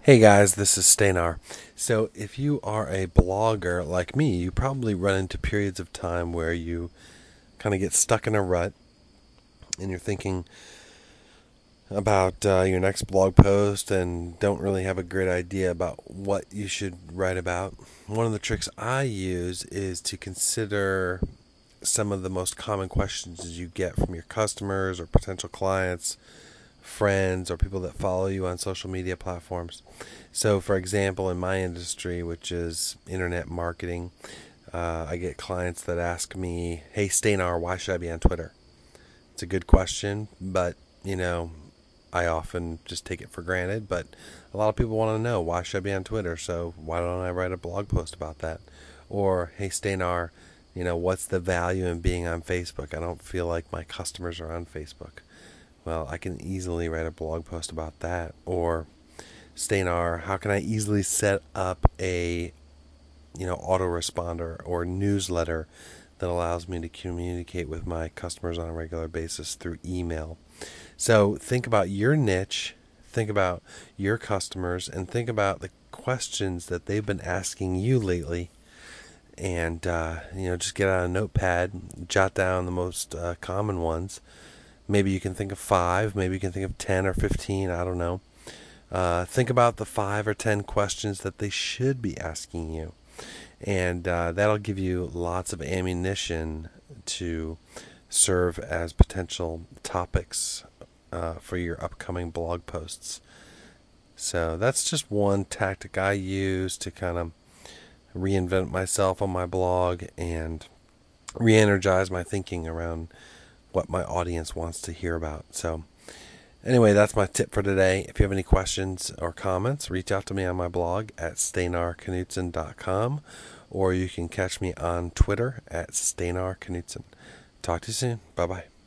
Hey guys, this is Steinar. So, if you are a blogger like me, you probably run into periods of time where you kind of get stuck in a rut and you're thinking about your next blog post and don't really have a great idea about what you should write about. One of the tricks I use is to consider some of the most common questions you get from your customers or potential clients, friends, or people that follow you on social media platforms. So, for example, in my industry, which is internet marketing, I get clients that ask me, "Hey, Steinar, why should I be on Twitter?" It's a good question, but I often just take it for granted. But a lot of people want to know, why should I be on Twitter? So why don't I write a blog post about that? Or, "Hey, Steinar, what's the value in being on Facebook? I don't feel like my customers are on Facebook." Well, I can easily write a blog post about that. Or, "Steinar, how can I easily set up a autoresponder or newsletter that allows me to communicate with my customers on a regular basis through email?" So think about your niche, think about your customers, and think about the questions that they've been asking you lately. And just get out a notepad, jot down the most common ones. Maybe you can think of 5, maybe you can think of 10 or 15, I don't know. Think about the 5 or 10 questions that they should be asking you. And that'll give you lots of ammunition to serve as potential topics for your upcoming blog posts. So that's just one tactic I use to kind of reinvent myself on my blog and re-energize my thinking around what my audience wants to hear about. So anyway, that's my tip for today. If you have any questions or comments, reach out to me on my blog at steinarknutson.com, or you can catch me on Twitter at Steinar Knutson. Talk to you soon. Bye-bye.